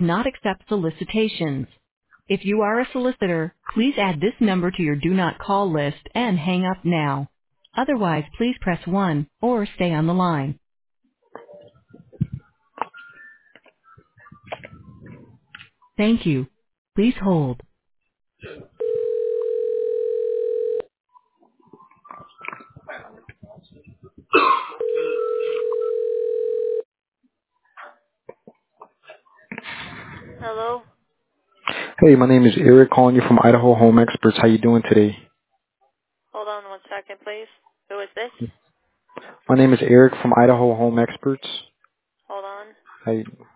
not accept solicitations. If you are a solicitor, please add this number to your do not call list and hang up now. Otherwise, please press 1 or stay on the line. Thank you. Please hold. Hello? Hey, my name is Eric, calling you from Idaho Home Experts. How you doing today? Hold on one second, please. Who is this? My name is Eric from Idaho Home Experts. Hold on. How you,